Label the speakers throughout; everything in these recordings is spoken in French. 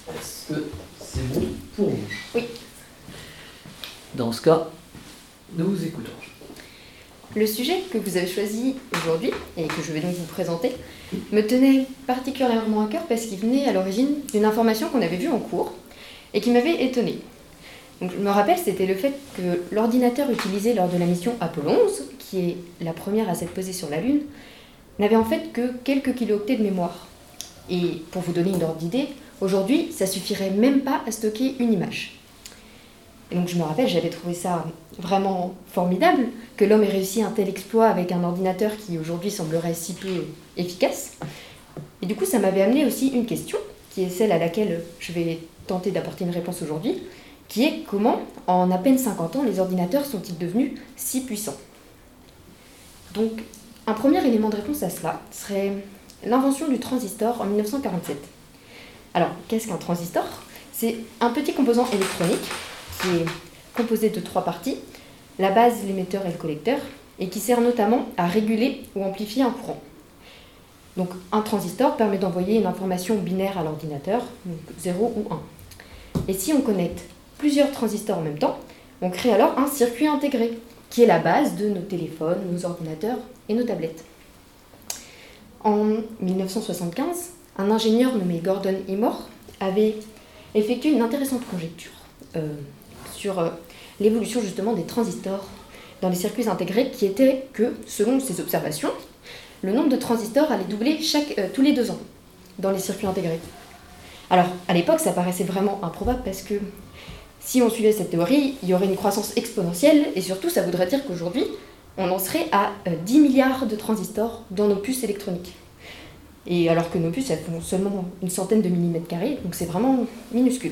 Speaker 1: Est-ce que c'est bon pour vous?
Speaker 2: Oui.
Speaker 1: Dans ce cas, nous vous écoutons.
Speaker 2: Le sujet que vous avez choisi aujourd'hui, et que je vais donc vous présenter, me tenait particulièrement à cœur parce qu'il venait à l'origine d'une information qu'on avait vue en cours et qui m'avait étonnée. Donc, je me rappelle, c'était le fait que l'ordinateur utilisé lors de la mission Apollo 11, qui est la première à s'être posée sur la Lune, n'avait en fait que quelques kilooctets de mémoire. Et pour vous donner une ordre d'idée, aujourd'hui, ça suffirait même pas à stocker une image. Et donc je me rappelle, j'avais trouvé ça vraiment formidable que l'homme ait réussi un tel exploit avec un ordinateur qui aujourd'hui semblerait si peu efficace. Et du coup, ça m'avait amené aussi une question, qui est celle à laquelle je vais tenter d'apporter une réponse aujourd'hui, qui est comment, en à peine 50 ans, les ordinateurs sont-ils devenus si puissants? Donc, un premier élément de réponse à cela serait l'invention du transistor en 1947. Alors, qu'est-ce qu'un transistor? C'est un petit composant électronique qui est composé de 3 parties, la base, l'émetteur et le collecteur, et qui sert notamment à réguler ou amplifier un courant. Donc un transistor permet d'envoyer une information binaire à l'ordinateur, 0 ou 1. Et si on connecte plusieurs transistors en même temps, on crée alors un circuit intégré, qui est la base de nos téléphones, nos ordinateurs et nos tablettes. En 1975, un ingénieur nommé Gordon Moore avait effectué une intéressante conjecture sur l'évolution justement des transistors dans les circuits intégrés, qui était que, selon ses observations, le nombre de transistors allait doubler tous les 2 ans dans les circuits intégrés. Alors, à l'époque, ça paraissait vraiment improbable parce que si on suivait cette théorie, il y aurait une croissance exponentielle et surtout, ça voudrait dire qu'aujourd'hui, on en serait à 10 milliards de transistors dans nos puces électroniques. Et alors que nos puces, elles font seulement une centaine de millimètres carrés, donc c'est vraiment minuscule.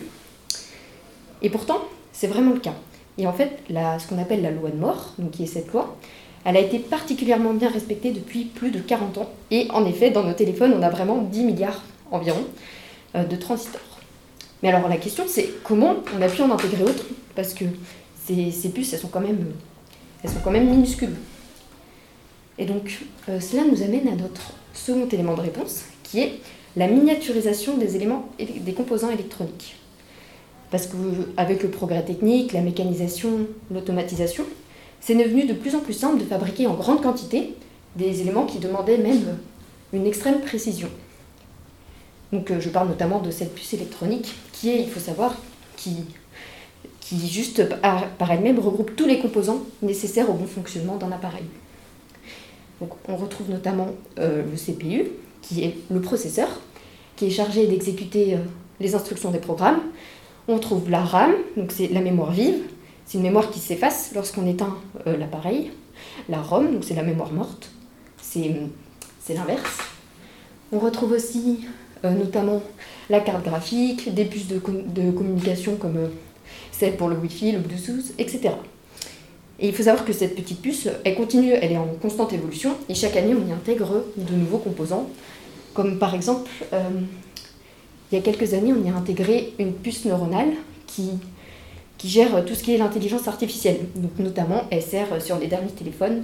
Speaker 2: Et pourtant, c'est vraiment le cas. Et en fait, ce qu'on appelle la loi de Moore, donc qui est cette loi, elle a été particulièrement bien respectée depuis plus de 40 ans. Et en effet, dans nos téléphones, on a vraiment 10 milliards environ de transistors. Mais alors la question, c'est comment on a pu en intégrer autant? Parce que ces puces, elles sont quand même minuscules. Et donc, cela nous amène à notre second élément de réponse, qui est la miniaturisation des composants électroniques. Parce qu'avec le progrès technique, la mécanisation, l'automatisation, c'est devenu de plus en plus simple de fabriquer en grande quantité des éléments qui demandaient même une extrême précision. Donc je parle notamment de cette puce électronique qui est, il faut savoir, qui juste par elle-même regroupe tous les composants nécessaires au bon fonctionnement d'un appareil. Donc on retrouve notamment le CPU, qui est le processeur, qui est chargé d'exécuter les instructions des programmes. On trouve la RAM, donc c'est la mémoire vive, c'est une mémoire qui s'efface lorsqu'on éteint l'appareil. La ROM, donc c'est la mémoire morte, c'est l'inverse. On retrouve aussi notamment la carte graphique, des puces de communication comme celle pour le Wi-Fi, le Bluetooth, etc. Et il faut savoir que cette petite puce, elle est en constante évolution, et chaque année on y intègre de nouveaux composants, comme par exemple... il y a quelques années, on y a intégré une puce neuronale qui gère tout ce qui est l'intelligence artificielle. Donc, notamment, elle sert sur les derniers téléphones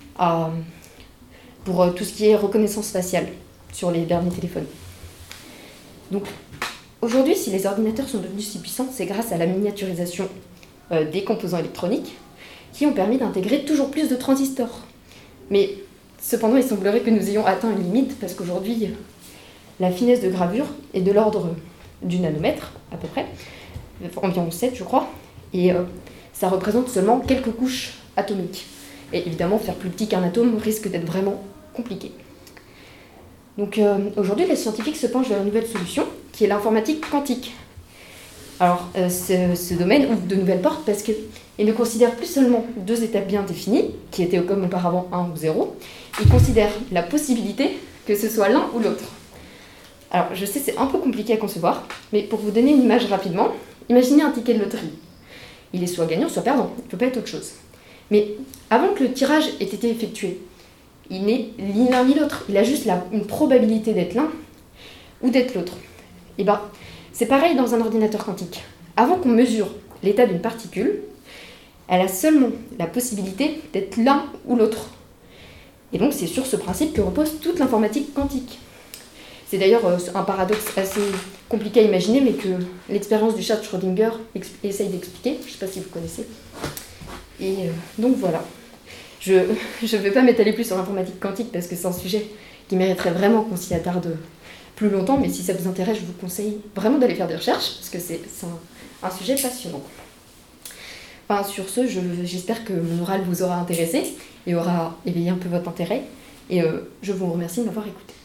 Speaker 2: pour tout ce qui est reconnaissance faciale sur les derniers téléphones. Donc, aujourd'hui, si les ordinateurs sont devenus si puissants, c'est grâce à la miniaturisation des composants électroniques qui ont permis d'intégrer toujours plus de transistors. Mais cependant, il semblerait que nous ayons atteint une limite parce qu'aujourd'hui, la finesse de gravure est de l'ordre du nanomètre, à peu près, environ 7, je crois, et ça représente seulement quelques couches atomiques. Et évidemment, faire plus petit qu'un atome risque d'être vraiment compliqué. Donc aujourd'hui, les scientifiques se penchent vers une nouvelle solution, qui est l'informatique quantique. Alors, ce domaine ouvre de nouvelles portes parce qu'il ne considère plus seulement 2 étapes bien définies, qui étaient comme auparavant 1 ou 0, il considère la possibilité que ce soit l'un ou l'autre. Alors, je sais, c'est un peu compliqué à concevoir, mais pour vous donner une image rapidement, imaginez un ticket de loterie. Il est soit gagnant, soit perdant, il ne peut pas être autre chose. Mais avant que le tirage ait été effectué, il n'est ni l'un ni l'autre. Il a juste une probabilité d'être l'un ou d'être l'autre. Et bien, c'est pareil dans un ordinateur quantique. Avant qu'on mesure l'état d'une particule, elle a seulement la possibilité d'être l'un ou l'autre. Et donc, c'est sur ce principe que repose toute l'informatique quantique. C'est d'ailleurs un paradoxe assez compliqué à imaginer, mais que l'expérience du chat de Schrödinger essaye d'expliquer. Je ne sais pas si vous connaissez. Et donc voilà. Je ne vais pas m'étaler plus sur l'informatique quantique parce que c'est un sujet qui mériterait vraiment qu'on s'y attarde plus longtemps, mais si ça vous intéresse, je vous conseille vraiment d'aller faire des recherches parce que c'est un sujet passionnant. Enfin, sur ce, j'espère que mon oral vous aura intéressé et aura éveillé un peu votre intérêt. Et je vous remercie de m'avoir écouté.